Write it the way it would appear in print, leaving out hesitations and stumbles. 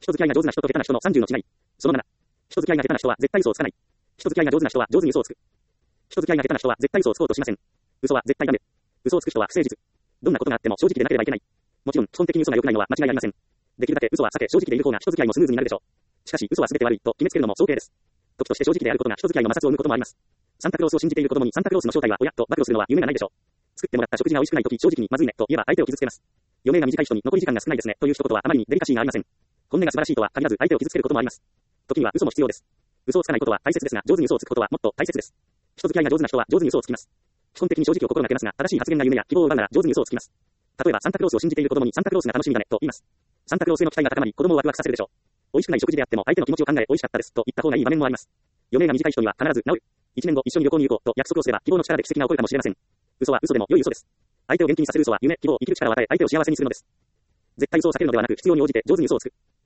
人付き合いが上手な人と下手な人の30の違い。その7。人付き合いが下手な人は絶対嘘をつかない。人付き合いが上手な人は上手に嘘をつく。人付き合いが下手な人は絶対嘘をつこうとしません。嘘は絶対ダメ。嘘をつく人は不誠実。どんなことがあっても正直でなければいけない。もちろん、基本的に嘘が良くないのは間違いありません。できるだけ嘘は避け正直でいる方が人付き合いもスムーズになるでしょう。しかし、嘘は全て悪いと決めつけるのも早計です。時として正直であることが人付き合いの摩擦を生むこともあります。サンタクロースを信じている子供にサンタクロースの正体は親と暴露するのは夢がないでしょう。作ってもらった食事が美味しくないとき正直にまずいねと言えば相手を傷つけます。余命が短い人に残り時間が少ないですねという一言はあまりにデリカシーがありません。本音が素晴らしいとは限らず相手を傷つけることもあります。時には嘘も必要です。嘘をつかないことは大切ですが、上手に嘘をつくことはもっと大切です。人付き合いが上手な人は上手に嘘をつきます。基本的に正直を心がけますが、正しい発言が夢や希望を奪うなら上手に嘘をつきます。例えばサンタクロースを信じている子供にサンタクロースが楽しみだねと言います。サンタクロースへの期待が高まり、子供をワクワクさせるでしょう。美味しくない食事であっても相手の気持ちを考え美味しかったですと言った方がいい場面もあります。余命が短い人には必ず治る。1年後一緒に旅行に行こうと約束をすれば希望の力で奇跡が起こるかもしれません。嘘は嘘でも良い嘘です。相手を元気にさせる嘘は夢、希望、生きる力を与え相手を幸せにするのです。絶対嘘を避けるのではなく必要に応じて上手に嘘をつく。